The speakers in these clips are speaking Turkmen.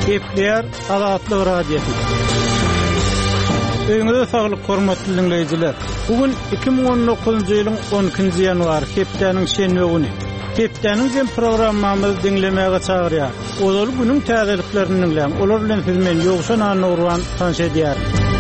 Kepler Azatlyk Radiosu. Öňüňizde saglyk hormatly dinleýijiler. Bugün 2019-njy ýylyň 12-nji ýanwary, Keplerniň şenbe güni. Keplerniň jem programmamyzy dinlemäge çagyrýar. Olar günüň täzeliklerini dinleýän. Olar bilen siz men ýogşan anurwan tanış edýär.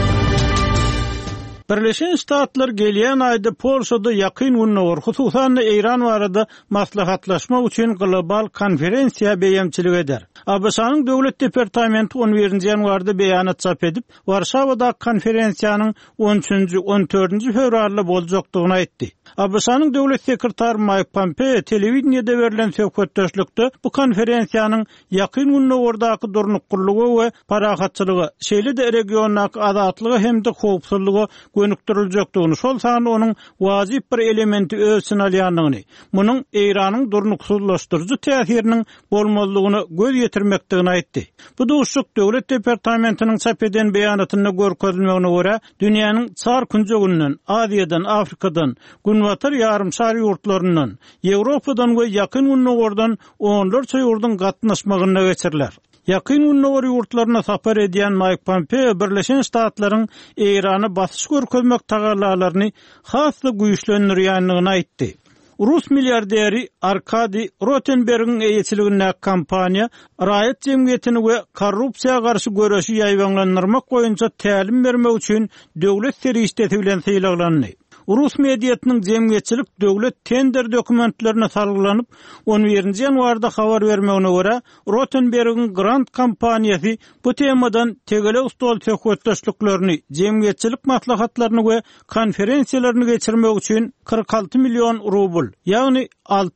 Birleşen Ştatlar gelýän aýda Polşada ýakyn günler, hususan Iran barada maslahatlaşmak üçin global konferensiýa beýançylyk eder. ABC-nyň Döwlet Departamenti 11-nji ýanwarda beýanat çap edip, Warşawada konferensiýanyň 13-nji 14-nji fevralda boljakdygyny aýtdy. ABC-nyň döwlet sekretary Mike Pompeo telewizionyada berilen söhbetdeşlikde bu konferensiýanyň ýakyn günlerdäki durnuqlygy we parahatçylygy, şeýle-de regiondaky azatlygy hem-de howpsuzlygy gönükdiriljakdygyny, şol sany onuň wajyp bir elementi ölçüne alýanlygyny, munyň Iranyň durnuksuzlaşdyrjy täsiriniň bolmazlygyny göz ýetirmekdigini aýtdy. Bu duşuk Döwlet Departamentiniň çap eden beýanatyna görkezilmegine görä, dünýäniň çar künjegünden, Aziýadan, Afrikadan, Günwatar ýarymşar ýurtlaryndan, Ýewropadan we ýakyn günlerden onlarça ýurdun gatnaşmagyna geçiriler. Ýakyn günler ýurtlaryna sapar edýän Mike Pompeo Birleşen Ştatlaryň Irany basyş görkezmek tagalalaryny hasly güýçlendirýändigini aýtdy. Rus milliarderi Arkady Rotenberg'in eýetçiliginde kampaniýa raýat jemgyýetini we korrupsiýa garşy göreşi ýaýbanlandyrmak boýunça tälim bermek üçin döwlet serişdeti bilen syýlaglandy. Rus mediatynyň jemgyýetçilik döwlet tender dokumentlerine salgylanyp 11-nji ýanwarda habar bermegine görä, Rotenberg'in grant kampaniýasy bu temadan tegele ustal söhbetdeşliklerini, jemgyýetçilik maslahatlaryny we konferensiýalaryny geçirmek üçin 46 milyon rubl, ýagny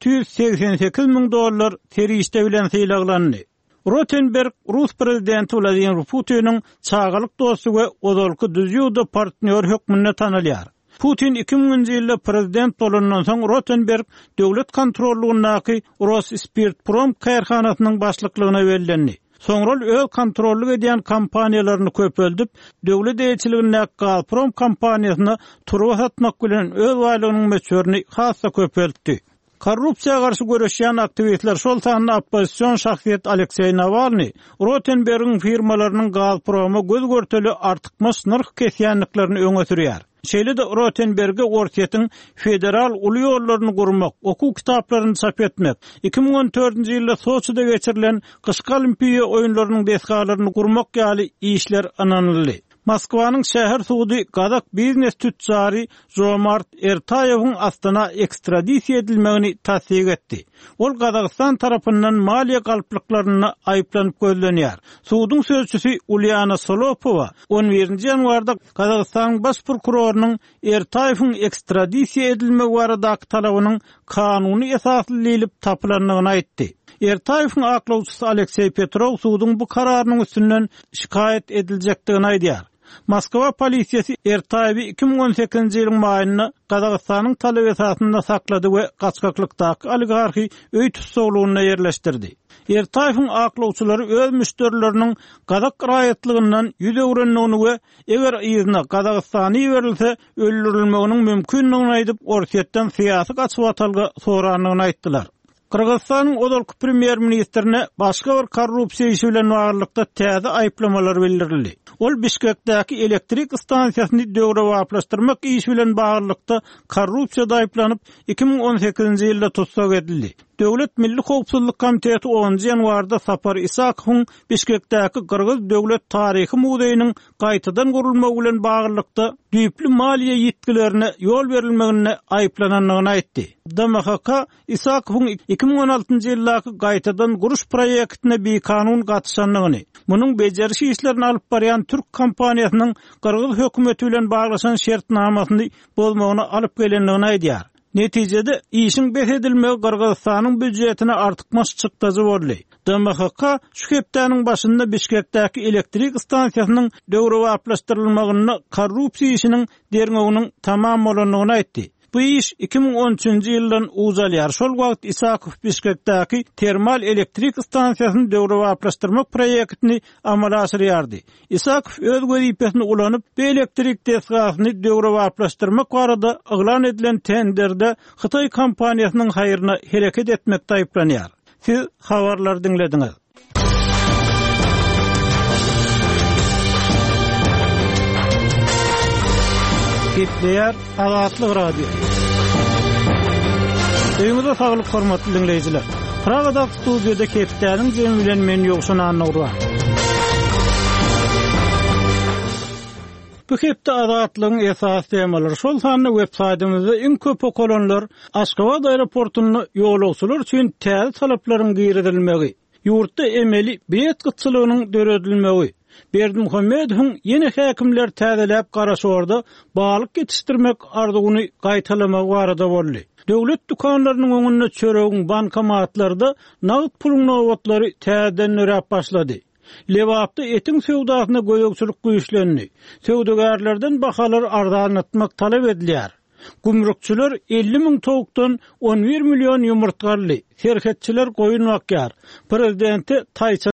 $688,000 serişde bilen syýlaglandy. Rotenberg, Rus prezidenti Vladimir Putin'in çağalyk dostu we ozalky düzýüde partner hökmüne tanalýar. Putin 2000-nji ýylda prezident bolandan soň Rotenberg döwlet kontrollugynaky Rospirtprom karhanasynyň başlyklaryna berilendi. Soňra öz kontrollyk edýän kampaniýalaryny köpeldip, döwlet eýetçiliginde Gazprom kampaniýasyna turwa satmak bilen öz waýlygynyň meçhuryny hassa köpeltdi. Korrupsiýa garşy göreşýän aktivistler şol sany opposision şahsiýet Aleksey Navalny, Rotenberg'in firmalarynyň Gazproma göz görteli artykmaz narh kesýänliklerini öňe sürýär. Şeýle-de Rotenberg'e ortiýetiň federal uly ýollaryny gurmak, oku kitaplaryny çap etmek, 2014-nji ýylda Soçyda geçirilen Kyşky Olimpiýa oýunlarynyň deskalaryny gurmak ýaly işler ananyldy. Moskwanyň şäher sudy Gazak biznes tücjary Zomart Ertayewiň Astana ekstradisiýa edilmegini tasdik etdi. Ol Gazakystan tarapyndan maliýe galplyklaryna aýplanyp gözlenýär. Sudyň sözçüsi Ulyana Solopowa 11-nji ýanwarda Gazakystanyň baş prokurorunyň Ertayewiň ekstradisiýa edilmegi baradaky talabynyň kanuny esaslylyp tapylandygyny aýtdy. Ertayewiň aklawçysy Aleksey Petrov sudyň bu kararynyň üstünden şikayet ediljekdigini aýdýar. Moskwa polisiýasy Ertayewi 2018-nji ýylyň maýyna Gazakystanyň talap esasynda saklady we gaçgaklykdaky oligarhy öý tutsaglygyna ýerleşdirdi. Ertayewiň aklawçylary öz müşterileriniň Gazak raýatlygyndan ýüze öwrenligini we eger ýyzyna Gazakystany berilse öldürilmeginiň mümkinligini aýdyp, ortiýetden syýasy gaçwatalga soranlygyny aýtdylar. Kırgızstanyň ozalky premier ministrine başga bir korrupsiýa işi bilen baglykda täze aýplamalar bildirildi. Ol Bişkekdäki elektrik stansiýasyny döwre wagtlaşdyrmak işi bilen baglykda korrupsiýada aýplanyp 2018-nji ýylda tutsak edildi. Döwlet Milli Howpsuzlyk Komiteti 10-njy ýanwarda Sapar Isakowyň Bişkekdäki Kırgız döwlet taryhy muzeýiniň gaýtadan gurulmagy bilen baglykda düýpli maliýe ýetkilerine ýol berilmegine aýplananlygyny aýtdy. DMHK Isakowyň 2016-njy ýyldaky gaýtadan guruş proýektine bir kanun gatnaşanlygyny, munyň bejerişi işlerini alyp barýan Türk kompaniýasynyň Kırgız hökümeti bilen baglaşan şertnamasyny bozmagyna alyp gelenligini aýdýar. Netijede işin behedilmegi Kırgızstanyň büdjetine artykmaz çykdyjy boldy. DMHK şu hepdäniň başynda Bişkekdäki elektrik stansiýasynyň döwre wagtlaşdyrylmagyny korrupsiýa işiniň derňeginiň tamam bolanlygyny aýtdy. Bu iş 2013-nji ýyldan uzalýar. Şol wagt Isakow Bişkekdäki termal elektrik stansiýasyny döwre wagtlaşdyrmak proýektini amala asyrýardy. Isakow öz wezipesini ulanyp, bu elektrik tesgasyny döwre wagtlaşdyrmak barada yglan edilen tenderde Hytaý kompaniýasynyň haýyryna hereket etmekde aýplanýar. Siz habarlar dinlediňiz. Kepleyer Azatlyk Radio. Öňüňizde saglyk hormatly dinleýijiler. Pragada studiýada Kepleýäniň jemi bilen men ýogşan anagdyr. Bu hepde Azatlygyň esas temalary şol sanly websaýtymyzda iň köp okulanlar Aşgabat aeroportuny ýolagçylar üçin täze talaplaryň giridilmegi, ýurtda emeli bilet gytçylygynyň döredilmegi, Berdimuhammedowyň ýene häkimler täzeläp garaşorda balyk ýetişdirmek arzugyny gaýtalamak barada boldy. Döwlet dukanlarynyň öňünde çöregiň bankomatlarda nagd puluň nowatlary täzeden nörep başlady. Lewapda etiň sowdasyna goýogçylyk güýçlendi. Sowdagarlardan bahalar arzanlatmak talap edilýär. Gümrükçüler 50.000 towukdan 11 milyon ýumurtgarly, serhetçiler goýun wakýar. Prezidenti Taýça